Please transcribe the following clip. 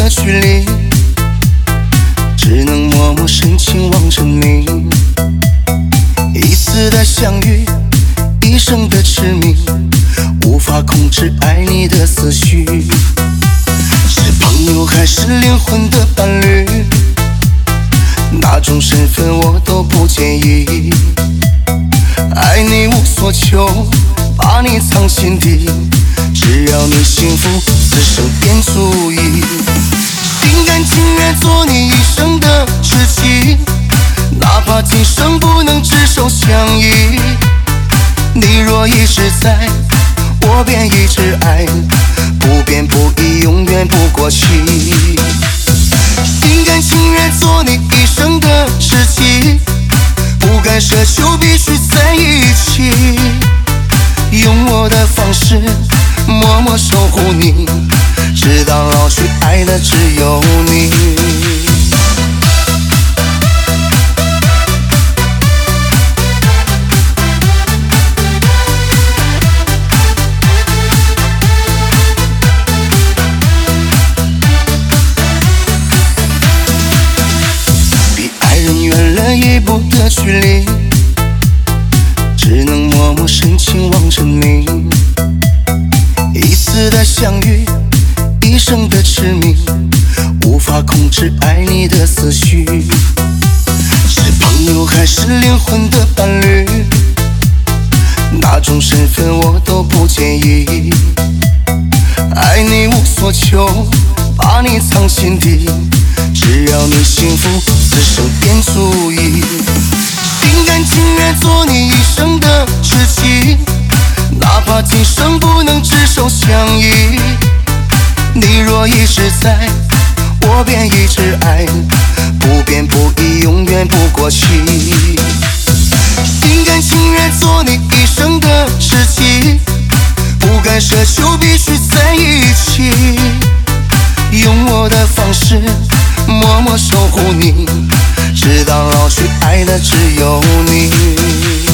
的距离，只能默默深情望着你。一次的相遇，一生的痴迷，无法控制爱你的思绪。是朋友还是灵魂的伴侣，哪种身份我都不介意。爱你无所求，把你藏心底，只要你幸福，此生便足矣。心甘情愿做你一生的知己，哪怕今生不能执手相依。你若一直在，我便一直爱，不变不移，永远不过期。心甘情愿做你一生的知己，不敢奢求必须在一起。用我的方式默默守护你，直到老去，爱的只有你。比爱人远了一步的距离，只能默默深情望着你。一次的相遇，一生的痴迷，无法控制爱你的思绪。是朋友还是灵魂的伴侣，哪种身份我都不介意。爱你无所求，把你藏心底，只要你幸福，此生便足矣。心甘情愿做你一生的知己，哪怕今生不能执手相依。你若一直在，我便一直爱，不变不移，永远不过期。心甘情愿做你一生的知己，不敢奢求必须在一起。用我的方式默默守护你，直到老去，爱的只有你。